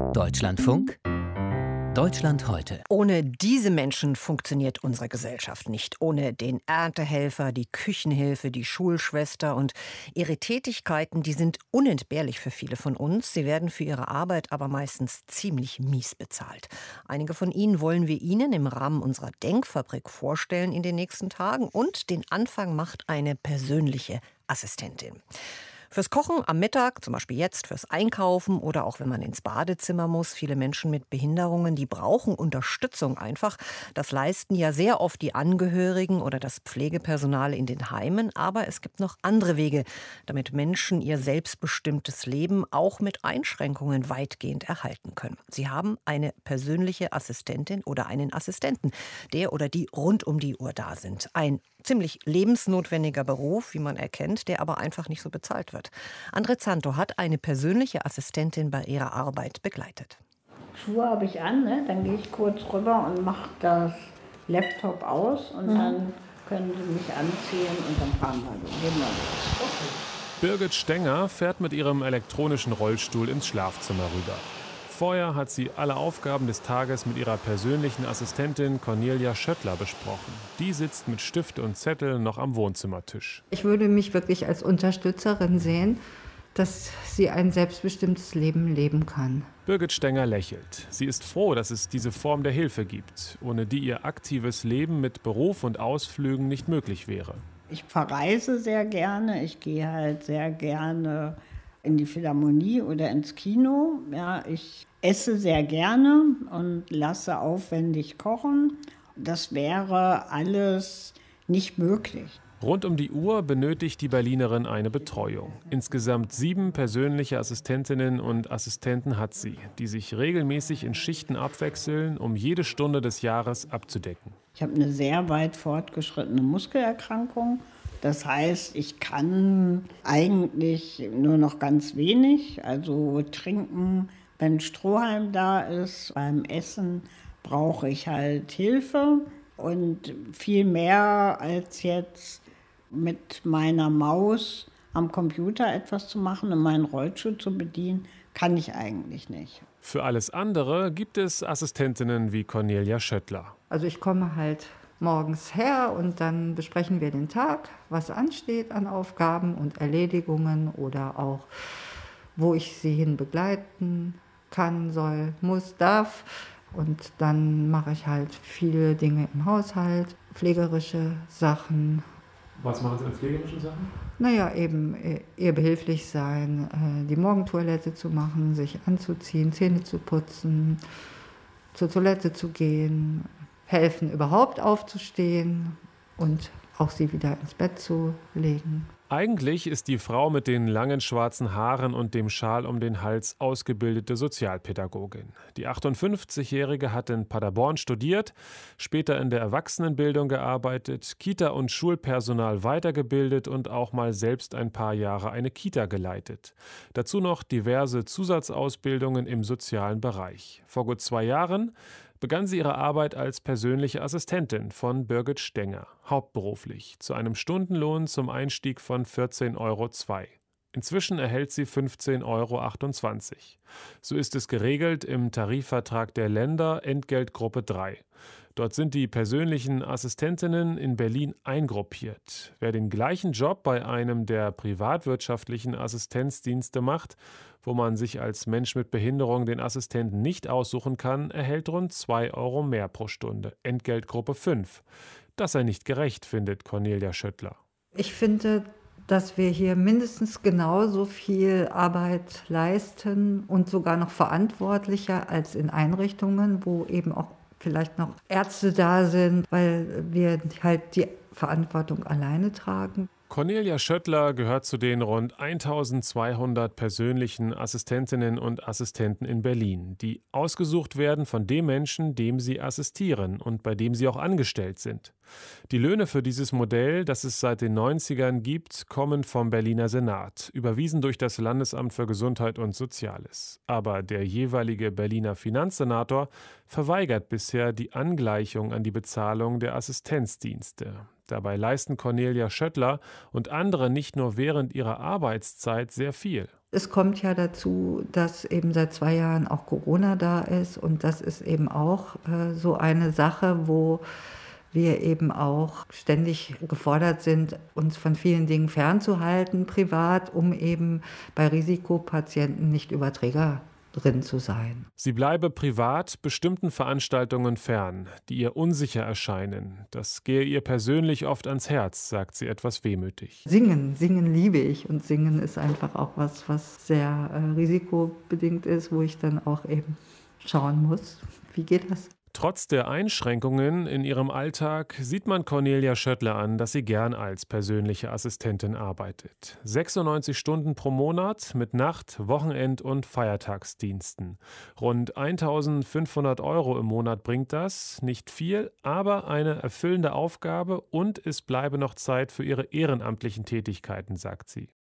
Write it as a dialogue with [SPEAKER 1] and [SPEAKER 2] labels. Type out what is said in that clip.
[SPEAKER 1] Deutschlandfunk, Deutschland heute.
[SPEAKER 2] Ohne diese Menschen funktioniert unsere Gesellschaft nicht. Ohne den Erntehelfer, die Küchenhilfe, die Schulschwester und ihre Tätigkeiten, die sind unentbehrlich für viele von uns. Sie werden für ihre Arbeit aber meistens ziemlich mies bezahlt. Einige von ihnen wollen wir Ihnen im Rahmen unserer Denkfabrik vorstellen in den nächsten Tagen. Und den Anfang macht eine persönliche Assistentin. Fürs Kochen am Mittag, zum Beispiel jetzt fürs Einkaufen oder auch wenn man ins Badezimmer muss. Viele Menschen mit Behinderungen, die brauchen Unterstützung einfach. Das leisten ja sehr oft die Angehörigen oder das Pflegepersonal in den Heimen. Aber es gibt noch andere Wege, damit Menschen ihr selbstbestimmtes Leben auch mit Einschränkungen weitgehend erhalten können. Sie haben eine persönliche Assistentin oder einen Assistenten, der oder die rund um die Uhr da sind. Ein ziemlich lebensnotwendiger Beruf, wie man erkennt, der aber einfach nicht so bezahlt wird. Andre Zanto hat eine persönliche Assistentin bei ihrer Arbeit begleitet.
[SPEAKER 3] Schuhe habe ich an, ne? Dann gehe ich kurz rüber und mache das Laptop aus und dann können sie mich anziehen und dann fahren wir gehen wir los.
[SPEAKER 4] Birgit Stenger fährt mit ihrem elektronischen Rollstuhl ins Schlafzimmer rüber. Vorher hat sie alle Aufgaben des Tages mit ihrer persönlichen Assistentin Cornelia Schöttler besprochen. Die sitzt mit Stift und Zettel noch am Wohnzimmertisch.
[SPEAKER 5] Ich würde mich wirklich als Unterstützerin sehen, dass sie ein selbstbestimmtes Leben leben kann.
[SPEAKER 4] Birgit Stenger lächelt. Sie ist froh, dass es diese Form der Hilfe gibt, ohne die ihr aktives Leben mit Beruf und Ausflügen nicht möglich wäre.
[SPEAKER 3] Ich verreise sehr gerne, ich gehe halt sehr gerne in die Philharmonie oder ins Kino. Ja, ich esse sehr gerne und lasse aufwendig kochen. Das wäre alles nicht möglich.
[SPEAKER 4] Rund um die Uhr benötigt die Berlinerin eine Betreuung. Insgesamt 7 persönliche Assistentinnen und Assistenten hat sie, die sich regelmäßig in Schichten abwechseln, um jede Stunde des Jahres abzudecken.
[SPEAKER 3] Ich habe eine sehr weit fortgeschrittene Muskelerkrankung. Das heißt, ich kann eigentlich nur noch ganz wenig, also trinken, wenn Strohhalm da ist. Beim Essen brauche ich halt Hilfe und viel mehr als jetzt mit meiner Maus am Computer etwas zu machen und meinen Rollstuhl zu bedienen, kann ich eigentlich nicht.
[SPEAKER 4] Für alles andere gibt es Assistentinnen wie Cornelia Schöttler.
[SPEAKER 5] Also ich komme halt morgens her und dann besprechen wir den Tag, was ansteht an Aufgaben und Erledigungen oder auch, wo ich sie hin begleiten kann, soll, muss, darf. Und dann mache ich halt viele Dinge im Haushalt, pflegerische Sachen.
[SPEAKER 4] Was machen Sie an pflegerischen Sachen?
[SPEAKER 5] Naja, eben ihr behilflich sein, die Morgentoilette zu machen, sich anzuziehen, Zähne zu putzen, zur Toilette zu gehen, helfen, überhaupt aufzustehen und auch sie wieder ins Bett zu legen.
[SPEAKER 4] Eigentlich ist die Frau mit den langen schwarzen Haaren und dem Schal um den Hals ausgebildete Sozialpädagogin. Die 58-Jährige hat in Paderborn studiert, später in der Erwachsenenbildung gearbeitet, Kita- und Schulpersonal weitergebildet und auch mal selbst ein paar Jahre eine Kita geleitet. Dazu noch diverse Zusatzausbildungen im sozialen Bereich. Vor gut 2 Jahren begann sie ihre Arbeit als persönliche Assistentin von Birgit Stenger, hauptberuflich, zu einem Stundenlohn zum Einstieg von 14,02 €. Inzwischen erhält sie 15,28 €. So ist es geregelt im Tarifvertrag der Länder Entgeltgruppe 3. Dort sind die persönlichen Assistentinnen in Berlin eingruppiert. Wer den gleichen Job bei einem der privatwirtschaftlichen Assistenzdienste macht, wo man sich als Mensch mit Behinderung den Assistenten nicht aussuchen kann, erhält rund 2 € mehr pro Stunde, Entgeltgruppe 5. Das sei nicht gerecht, findet Cornelia Schöttler.
[SPEAKER 5] Ich finde, dass wir hier mindestens genauso viel Arbeit leisten und sogar noch verantwortlicher als in Einrichtungen, wo eben auch vielleicht noch Ärzte da sind, weil wir halt die Verantwortung alleine tragen.
[SPEAKER 4] Cornelia Schöttler gehört zu den rund 1200 persönlichen Assistentinnen und Assistenten in Berlin, die ausgesucht werden von dem Menschen, dem sie assistieren und bei dem sie auch angestellt sind. Die Löhne für dieses Modell, das es seit den 90ern gibt, kommen vom Berliner Senat, überwiesen durch das Landesamt für Gesundheit und Soziales. Aber der jeweilige Berliner Finanzsenator verweigert bisher die Angleichung an die Bezahlung der Assistenzdienste. Dabei leisten Cornelia Schöttler und andere nicht nur während ihrer Arbeitszeit sehr viel.
[SPEAKER 5] Es kommt ja dazu, dass eben seit 2 Jahren auch Corona da ist. Und das ist eben auch so eine Sache, wo wir eben auch ständig gefordert sind, uns von vielen Dingen fernzuhalten, privat, um eben bei Risikopatienten nicht Überträger drin zu sein.
[SPEAKER 4] Sie bleibe privat bestimmten Veranstaltungen fern, die ihr unsicher erscheinen. Das gehe ihr persönlich oft ans Herz, sagt sie etwas wehmütig.
[SPEAKER 5] Singen liebe ich, und Singen ist einfach auch was sehr risikobedingt ist, wo ich dann auch eben schauen muss, wie geht das?
[SPEAKER 4] Trotz der Einschränkungen in ihrem Alltag sieht man Cornelia Schöttler an, dass sie gern als persönliche Assistentin arbeitet. 96 Stunden pro Monat mit Nacht-, Wochenend- und Feiertagsdiensten. Rund 1.500 € im Monat bringt das. Nicht viel, aber eine erfüllende Aufgabe, und es bleibe noch Zeit für ihre ehrenamtlichen Tätigkeiten, sagt sie.